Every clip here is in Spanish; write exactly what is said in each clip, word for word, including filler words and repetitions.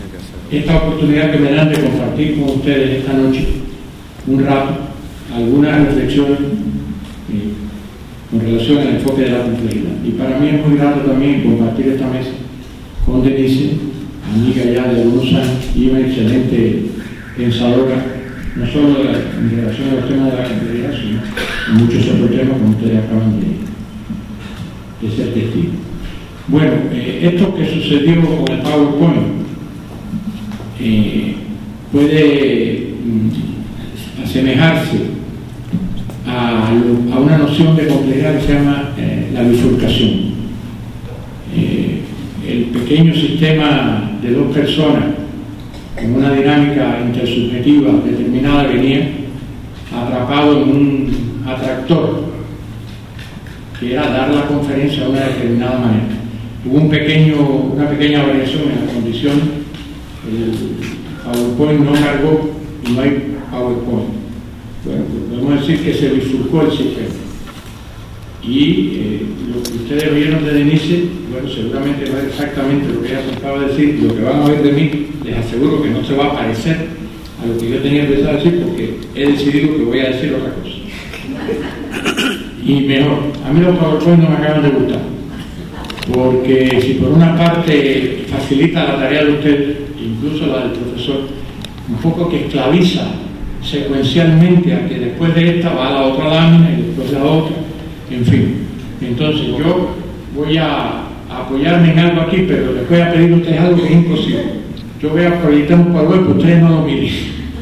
esta oportunidad que me dan de compartir con ustedes esta noche un rato, algunas reflexiones eh, con relación al enfoque de la complejidad. Y para mí es muy grato también compartir esta mesa con Denise, amiga ya de algunos años y una excelente pensadora, no solo de la, en relación a los temas de la complejidad, sino en muchos otros temas como ustedes acaban de, de ser testigos. Bueno, eh, esto que sucedió con el PowerPoint eh, puede mm, asemejarse a, lo, a una noción de complejidad que se llama eh, la bifurcación. Eh, el pequeño sistema de dos personas con una dinámica intersubjetiva determinada venía atrapado en un atractor que era dar la conferencia de una determinada manera. Hubo un pequeño, una pequeña variación en las condiciones, el PowerPoint no cargó y no hay PowerPoint. Bueno, pues podemos decir que se bifurcó el sistema. Y eh, lo que ustedes vieron de Denise, bueno, seguramente va exactamente lo que ella acaba de decir. Lo que van a ver de mí, les aseguro que no se va a parecer a lo que yo tenía empezado a decir, porque he decidido que voy a decir otra cosa. Y mejor, a mí los PowerPoint no me acaban de gustar, porque si por una parte facilita la tarea de usted, incluso la del profesor, un poco que esclaviza secuencialmente a que después de esta va a la otra lámina y después la otra, en fin. Entonces yo voy a, a apoyarme en algo aquí, pero les voy a pedir a ustedes algo que es imposible. Yo voy a proyectar un PowerPoint que ustedes no lo miren,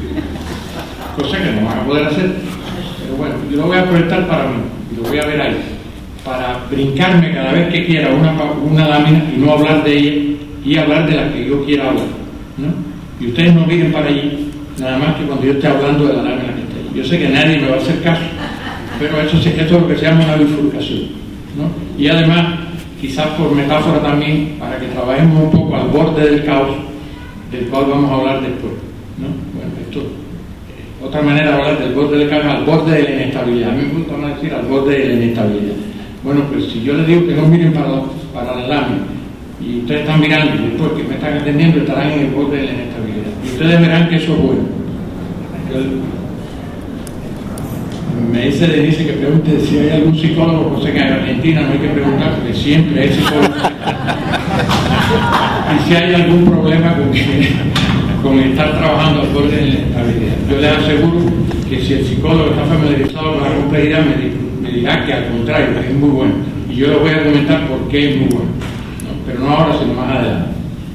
cosa que no van a poder hacer, pero bueno, yo lo voy a proyectar para mí y lo voy a ver ahí, para brincarme cada vez que quiera una, una lámina y no hablar de ella y hablar de la que yo quiera hablar, ¿no? Y ustedes no miren para allí, nada más que cuando yo esté hablando de la lámina que esté ahí. Yo sé que nadie me va a hacer caso, pero eso, esto es lo que se llama una bifurcación, ¿no? Y además, quizás por metáfora también, para que trabajemos un poco al borde del caos, del cual vamos a hablar después, ¿no? Bueno, esto, eh, otra manera de hablar del borde del caos, al borde de la inestabilidad. A mí me gusta más decir al borde de la inestabilidad. Bueno, pues si yo les digo que no miren para la, para la lámina, y ustedes están mirando y después que me están entendiendo estarán en el borde de la inestabilidad, y ustedes verán que eso es bueno. Me dice Denise que pregunte si hay algún psicólogo, pues que en Argentina no hay que preguntar porque siempre hay psicólogo. Y si hay algún problema con, que, con estar trabajando al borde de la inestabilidad. Yo les aseguro que si el psicólogo está familiarizado con la complejidad me, me dirá que al contrario, que es muy bueno. Y yo les voy a comentar por qué es muy bueno, ¿no? Pero no ahora, sino más adelante.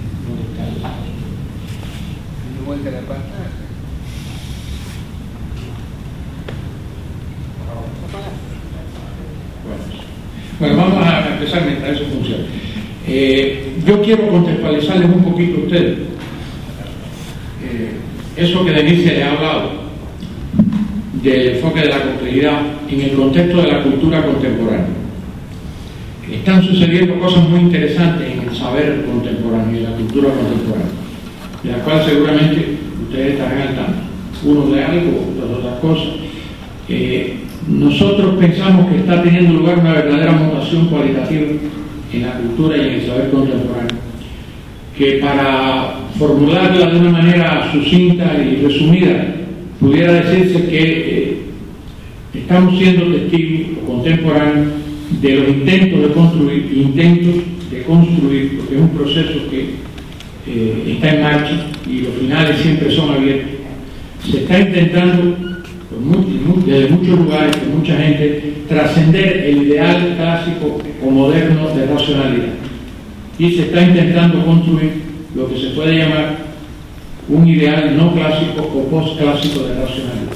Bueno, vamos a empezar mientras eso funciona. Eh, yo quiero contextualizarles un poquito a ustedes eh, eso que Denise les ha hablado del enfoque de la complejidad en el contexto de la cultura contemporánea. Están sucediendo cosas muy interesantes en el saber contemporáneo y en la cultura contemporánea, de la cual seguramente ustedes estarán al tanto, uno de algo, otros de otras cosas. Eh, nosotros pensamos que está teniendo lugar una verdadera mutación cualitativa en la cultura y en el saber contemporáneo, que para formularla de una manera sucinta y resumida pudiera decirse que eh, estamos siendo testigos contemporáneos de los intentos de construir, intentos de construir, porque es un proceso que eh, está en marcha y los finales siempre son abiertos. Se está intentando desde muchos lugares, de mucha gente, trascender el ideal clásico o moderno de racionalidad. Y se está intentando construir lo que se puede llamar un ideal no clásico o postclásico de racionalidad.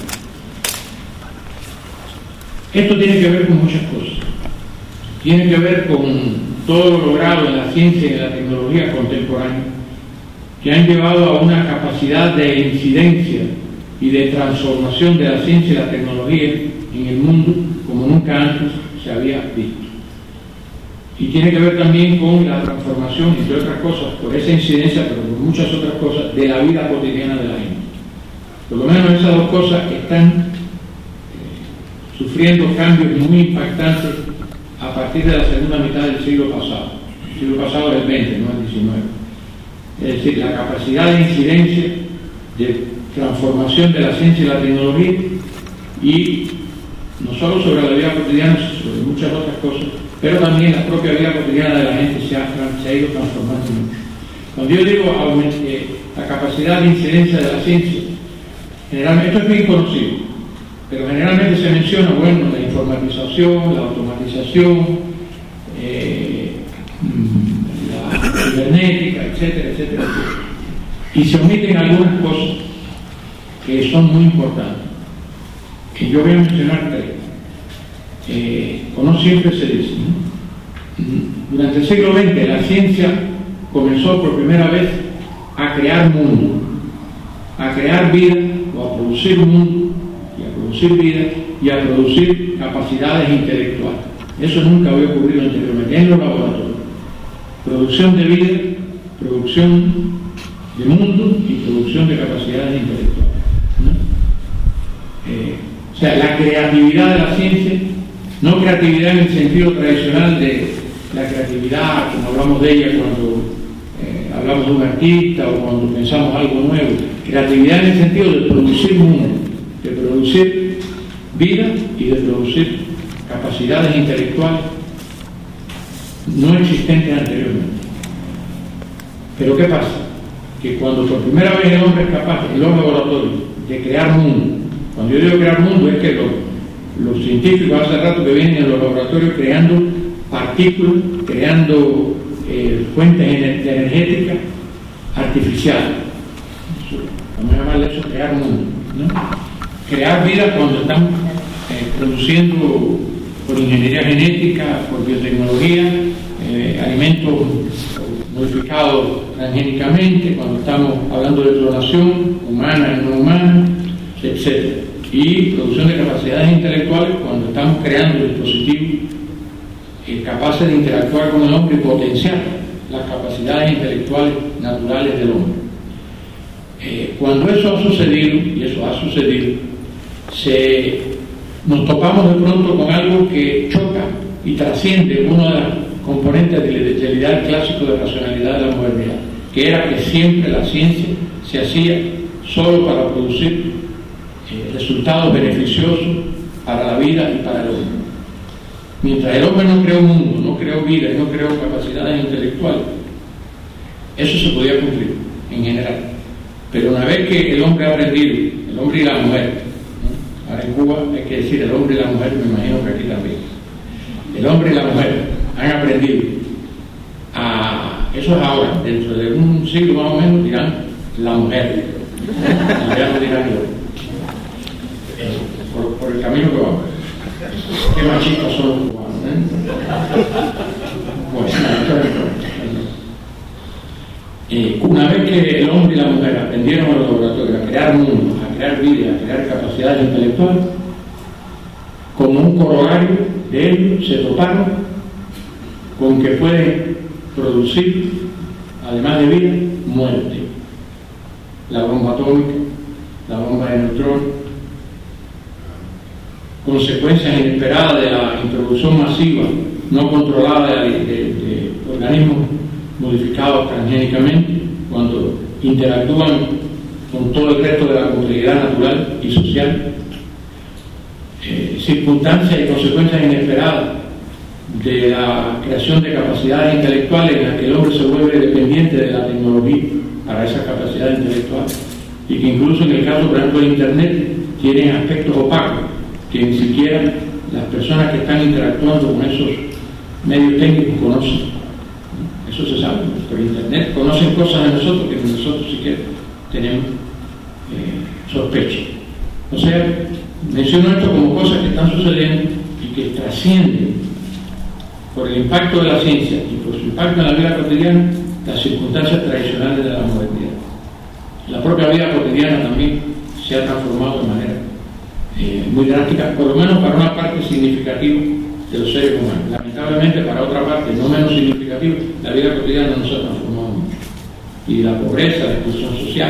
Esto tiene que ver con muchas cosas. Tiene que ver con todo lo logrado en la ciencia y en la tecnología contemporánea, que han llevado a una capacidad de incidencia y de transformación de la ciencia y la tecnología en el mundo como nunca antes se había visto. Y tiene que ver también con la transformación, entre otras cosas, por esa incidencia, pero por muchas otras cosas, de la vida cotidiana de la gente. Por lo menos esas dos cosas están eh, sufriendo cambios muy impactantes a partir de la segunda mitad del siglo pasado. El siglo pasado es el veinte, no el diecinueve. es decir, la capacidad de incidencia, de transformación de la ciencia y la tecnología, y no solo sobre la vida cotidiana, sino sobre muchas otras cosas, pero también la propia vida cotidiana de la gente se ha, se ha ido transformando mucho. Cuando yo digo aumente, la capacidad de incidencia de la ciencia, generalmente, esto es bien conocido, pero generalmente se menciona, bueno, la informatización, la automatización, eh, la cibernética, etcétera, etcétera, etcétera. Y se omiten algunas cosas que son muy importantes, que yo voy a mencionar tres. Eh, como siempre se dice, ¿no? Durante el siglo veinte la ciencia comenzó por primera vez a crear mundo, a crear vida, o a producir mundo, y a producir vida, y a producir capacidades intelectuales. Eso nunca había ocurrido anteriormente en los laboratorios. Producción de vida, producción de mundo y producción de capacidades intelectuales, ¿no? Eh, o sea, la creatividad de la ciencia, no creatividad en el sentido tradicional de la creatividad, como hablamos de ella cuando eh, hablamos de un artista o cuando pensamos algo nuevo, creatividad en el sentido de producir mundo, de producir vida y de producir capacidades intelectuales no existentes anteriormente. Pero ¿qué pasa? Que cuando por primera vez el hombre es capaz en los laboratorios de crear mundo, cuando yo digo crear mundo es que los, los científicos hace rato que vienen en los laboratorios creando partículas, creando eh, fuentes energéticas artificiales. Eso, vamos a llamarle eso crear mundo, ¿no? Crear vida cuando están eh, produciendo por ingeniería genética, por biotecnología, eh, alimentos modificados transgénicamente, cuando estamos hablando de clonación humana y no humana, etcétera. Y producción de capacidades intelectuales cuando estamos creando dispositivos eh, capaces de interactuar con el hombre y potenciar las capacidades intelectuales naturales del hombre. Eh, cuando eso ha sucedido, y eso ha sucedido, se, nos topamos de pronto con algo que choca y trasciende uno de los componentes del, del ideal clásico de racionalidad de la modernidad, que era que siempre la ciencia se hacía solo para producir eh, resultados beneficiosos para la vida y para el hombre. Mientras el hombre no creó mundo, no creó vida y no creó capacidades intelectuales, eso se podía cumplir en general. Pero una vez que el hombre ha aprendido, el hombre y la mujer, ¿no? Ahora en Cuba hay que decir el hombre y la mujer, me imagino que aquí también, el hombre y la mujer han aprendido a, eso es ahora, dentro de un siglo más o menos dirán la mujer, ya no dirán yo, eh, por, por el camino que vamos. Qué machistas son los cubanos, ¿eh? Pues, eh, una vez que el hombre y la mujer aprendieron en los laboratorios a crear mundo, a crear vida, a crear capacidades intelectuales, como un corolario de ello se toparon con que pueden producir, además de vida, muerte. La bomba atómica, la bomba de neutrones, consecuencias inesperadas de la introducción masiva, no controlada de, de, de organismos modificados transgénicamente, cuando interactúan con todo el resto de la complejidad natural y social, eh, circunstancias y consecuencias inesperadas de la creación de capacidades intelectuales en las que el hombre se vuelve dependiente de la tecnología para esas capacidades intelectuales, y que incluso en el caso, por ejemplo, de Internet, tienen aspectos opacos que ni siquiera las personas que están interactuando con esos medios técnicos conocen. Eso se sabe. Por Internet conocen cosas de nosotros que nosotros siquiera tenemos eh, sospechas. O sea, menciono esto como cosas que están sucediendo y que trascienden por el impacto de la ciencia y por su impacto en la vida cotidiana las circunstancias tradicionales de la modernidad. La propia vida cotidiana también se ha transformado de manera eh, muy drástica, por lo menos para una parte significativa de los seres humanos. Lamentablemente, para otra parte no menos significativa, la vida cotidiana no se ha transformado mucho. Y la pobreza, la exclusión social,